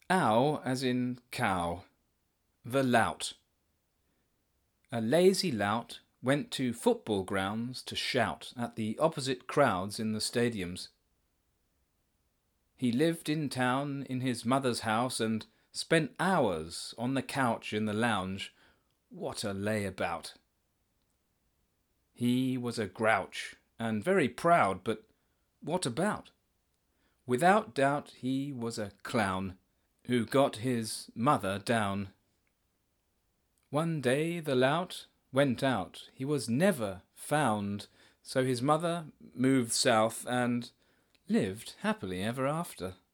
Ow as in cow. The lout. A lazy lout went to football grounds to shout at the opposite crowds in the stadiums. He lived in town in his mother's house and spent hours on the couch in the lounge. What a layabout! He was a grouch and very proud, but what about? Without doubt he was a clown who got his mother down. One day the lout went out. He was never found, so his mother moved south and lived happily ever after.